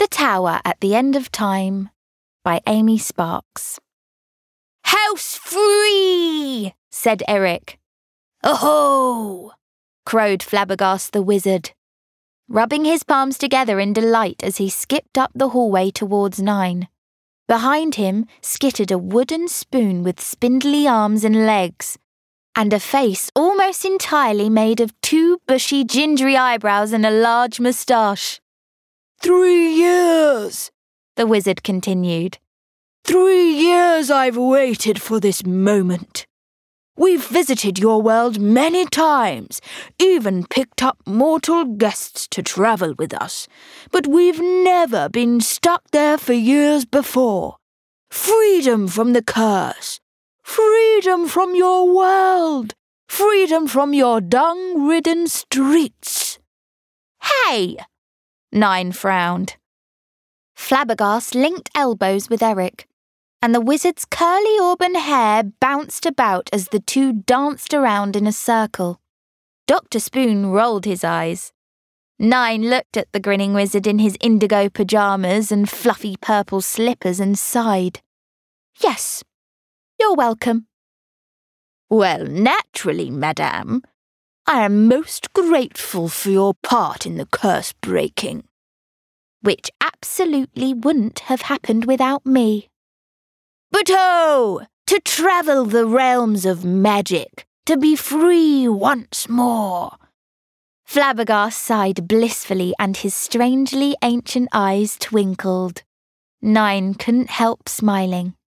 The Tower at the End of Time by Amy Sparks. "House free!" said Eric. "Oh-ho!" crowed Flabbergast the Wizard, rubbing his palms together in delight as he skipped up the hallway towards 9. Behind him skittered a wooden spoon with spindly arms and legs, and a face almost entirely made of 2 bushy gingery eyebrows and a large moustache. 3 years, the wizard continued. 3 years I've waited for this moment. We've visited your world many times, even picked up mortal guests to travel with us, but we've never been stuck there for years before. Freedom from the curse. Freedom from your world. Freedom from your dung-ridden streets. Hey! 9 frowned. Flabbergast linked elbows with Eric, and the wizard's curly auburn hair bounced about as the two danced around in a circle. Dr. Spoon rolled his eyes. 9 looked at the grinning wizard in his indigo pyjamas and fluffy purple slippers and sighed. "Yes, you're welcome." "Well, naturally, madame. I am most grateful for your part in the curse breaking." "Which absolutely wouldn't have happened without me." "But oh, to travel the realms of magic, to be free once more." Flabbergast sighed blissfully and his strangely ancient eyes twinkled. 9 couldn't help smiling.